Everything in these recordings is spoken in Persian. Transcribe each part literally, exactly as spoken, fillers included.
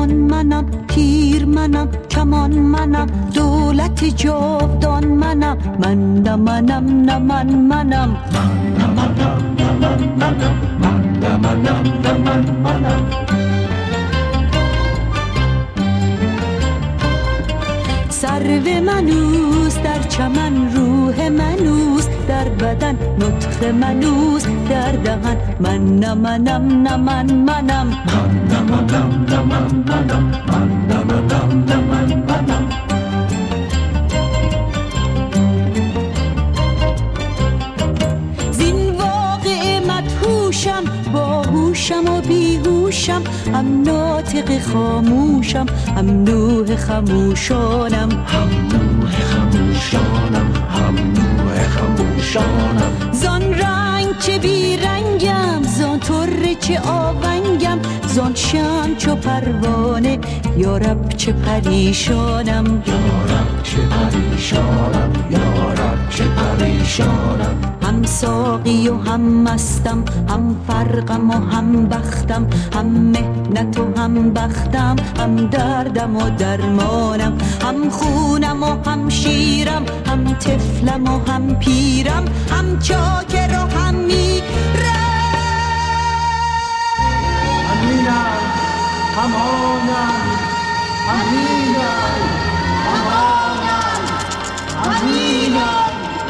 جهان منم، پیر منم، کمان منم، دولت جاودان منم. من نه منم نه من منم، من نه منم نه من منم، من نه منم نه من منم. سرو منوس در چمن، روح منوس در بدن، نطق منوس در دهن. من نه منم نه من منم، من نه منم نه من منم، من نه منم نه من منم. زین واقع مدهوشم، باهوشم و بیهوشم، هم ناطق خاموشم، هم نوح خموشانم. هم نوح خموشانم، هم نوح خموشانم. زان رنگ چه بی رنگم، زان طره چه آونگم، زان شمع چو پروانه، یا رب چه پریشانم. یا رب چه پریشانم، یا رب چه پریشانم. هم ساقی و هم مستم، هم فرقم و هم بختم، هم مهنت و هم بختم، هم دردم و درمانم. هم خونم و هم شیرم، هم طفلم و هم پیرم، هم چاکر و هم میرم. همینم همانم، همینم همانم، همینم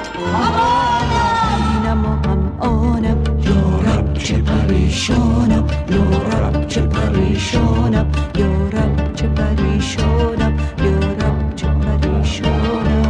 همانم. و هم آنم، یا رب چه پریشانم، یا رب چه پریشانم، یا رب چه پریشانم، یا رب چه پریشانم.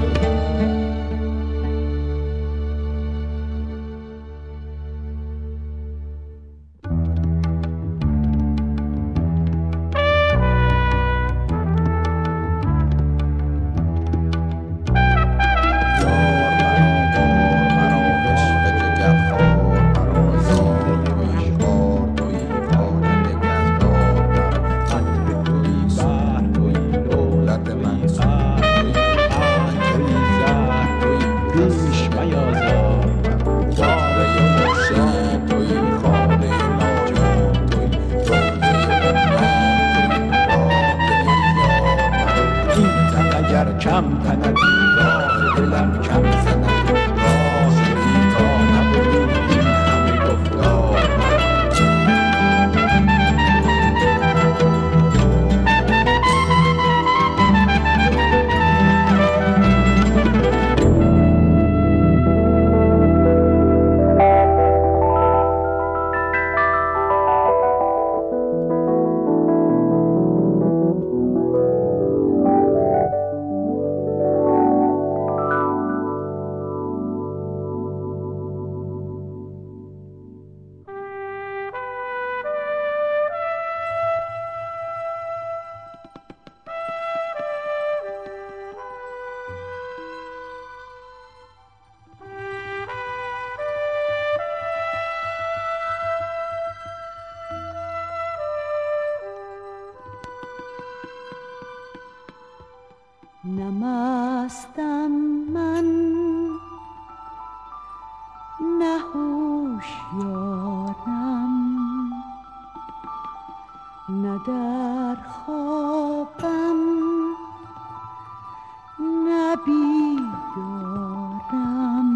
کم تند راه دلم کم زند، راه بی تا نبود این همه گفتار نمستم من، نه هوشیارم، نه در خوابم، نه بیدارم،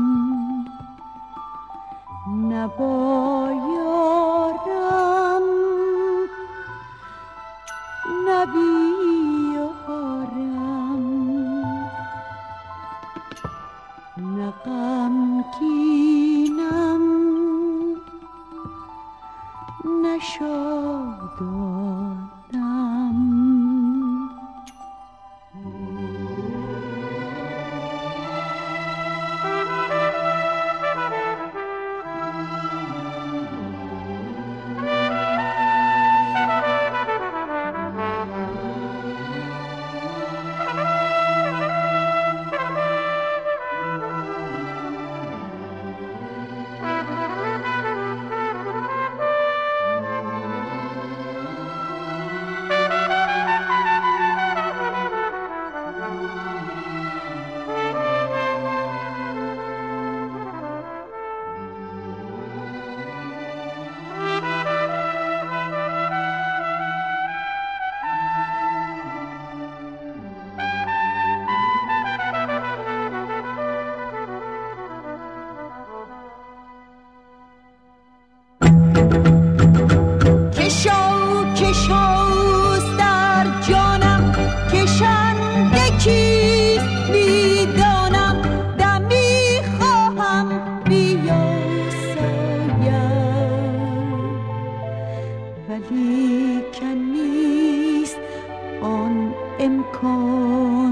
نه با یارم، نه بیارم، نه غمگینم، نه شادانم. ولی که نیست آن امکان.